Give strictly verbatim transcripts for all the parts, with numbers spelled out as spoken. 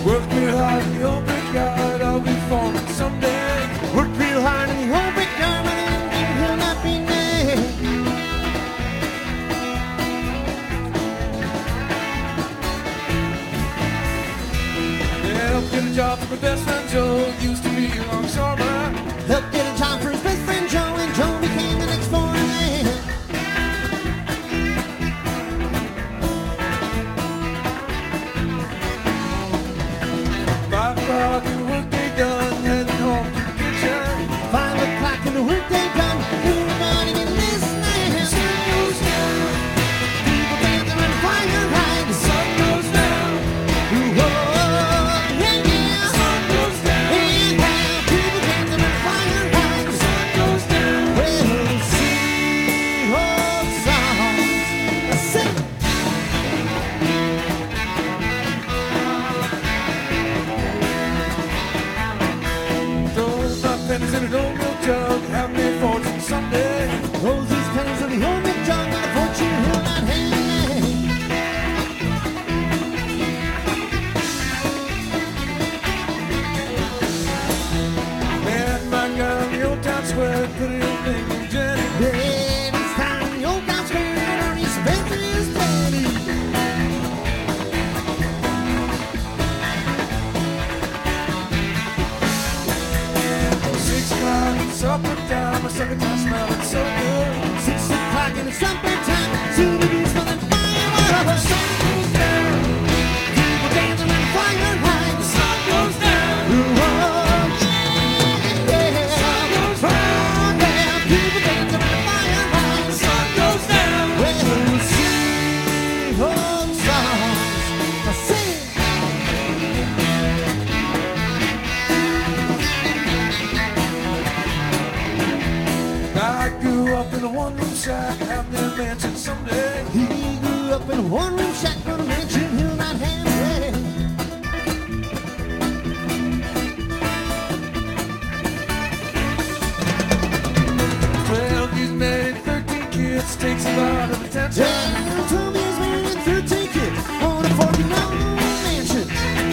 Work real hard and you'll be God, I'll be falling someday. Work real hard and you won't be gone, and he'll not be named. Yeah, help get a job for my best friend Joe, used to be a longshoreman. Helped get a job for his best friend Joe, and Joe became the next foreman. Five o'clock and the workday done, heading home to the kitchen. Five o'clock and the workday done, everybody get listening. The sun goes down, People dancing and fire high. the sun goes down, Whoa, yeah, the yeah. sun goes down, And how people dancing and fire high. the sun goes down. Well, see old songs, sing. Throw my pennies in an old milk jug, have me a fortune someday. Those these pennies of the old milk jug, and the fortune he'll not hang. Man, my God, the old town square, put it in thing in Jenny. Then it's time the old town square, and Ernie Spencer is ready. Six o'clock, it's supper time, my second time smelling so good. Six o'clock and it's supper time, soon to be smelling fireworks. The sun goes down, People dancing and fire high. the sun goes down, Whoa, yeah, yeah. sun goes down, Oh, yeah, people dancing and fire high. the sun goes down. Well, sing old songs, sing. I grew up in a one-room shack, have their mansion someday. He grew up in a one-room shack, gonna mention he'll not have bread. Twelve, he's married, thirteen kids, takes a lot of attention. Yeah, told me he's married thirteen kids on a forty-nine mansion.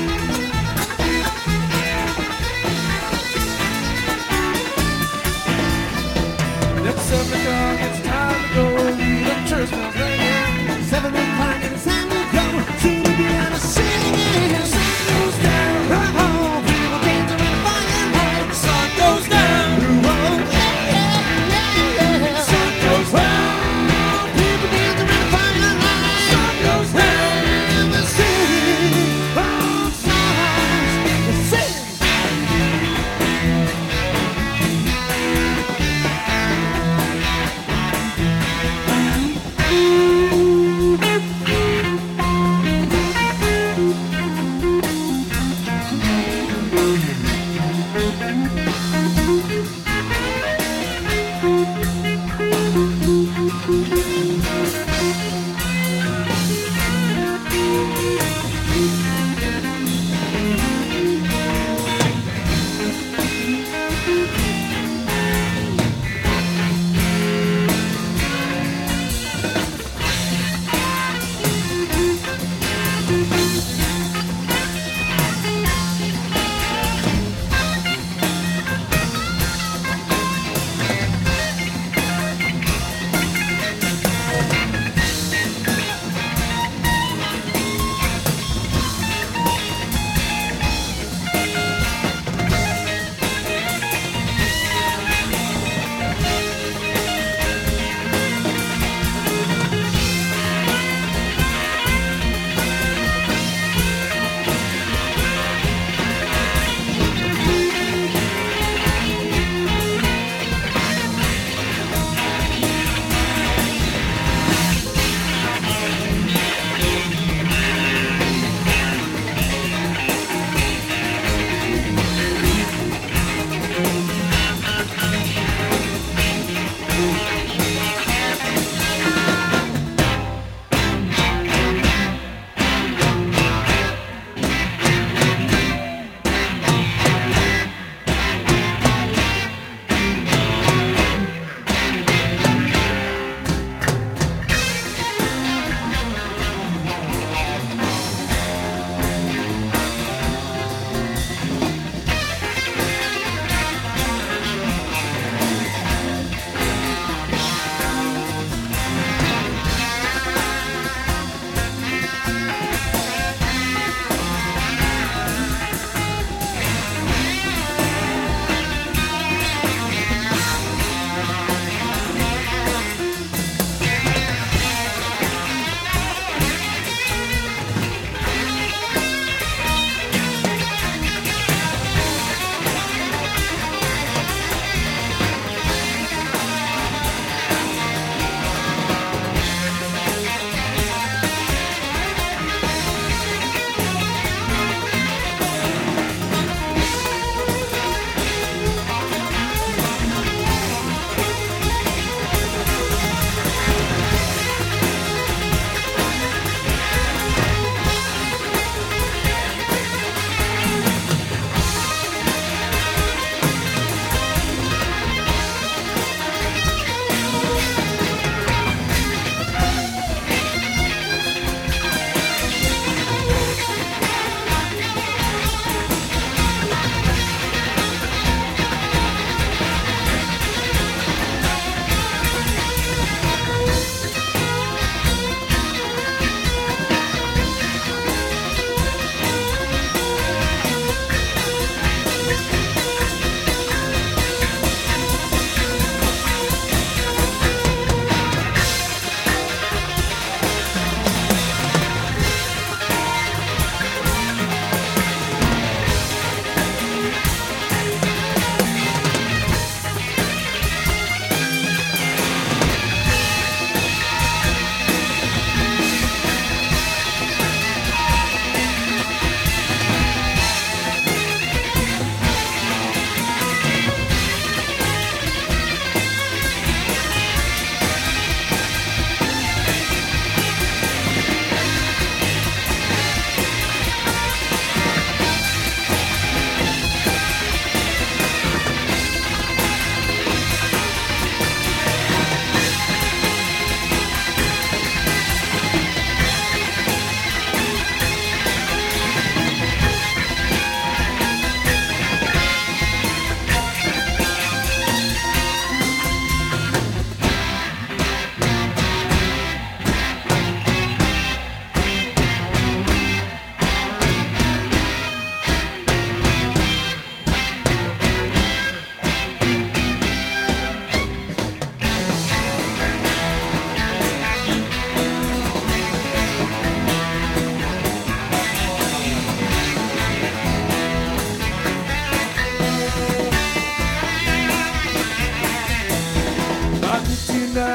Then seven o'clock, it's time to go, the church bells ringing. Seven o'clock and it's time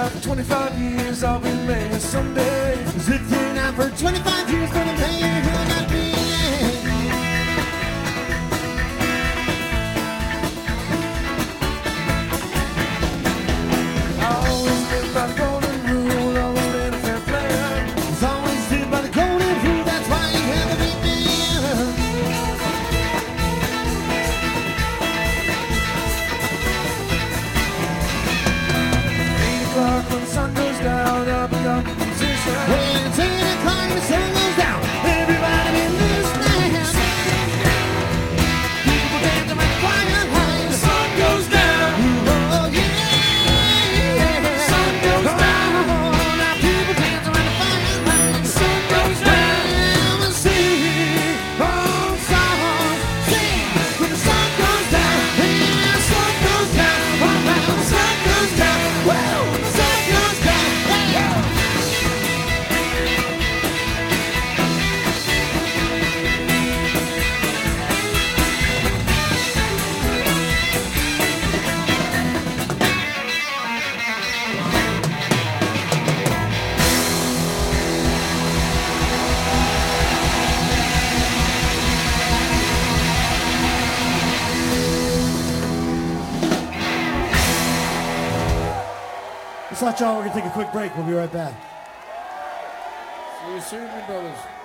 out for twenty-five years, I'll be mayor someday. Cause if you're not for twenty-five years, gonna pay you, you'll not be. I always live by the golden rule, always been a fair player. It's always lived by the golden rule, that's why you have to be man. Eight o'clock when the sun goes down, I'll become a musician. When it's eight o'clock and the sun goes down, everybody in this land. People dancing by the firelight. The sun goes down, Oh yeah, the sun goes down, oh, now people dancing by the firelight. the sun goes down. Well, we'll sing old songs, sing when the sun goes down. Yeah, the sun goes down. Oh, well, the sun goes down. Well, the sun goes down. Yeah. That's all, y'all. We're going to take a quick break. We'll be right back. See you soon, my brothers.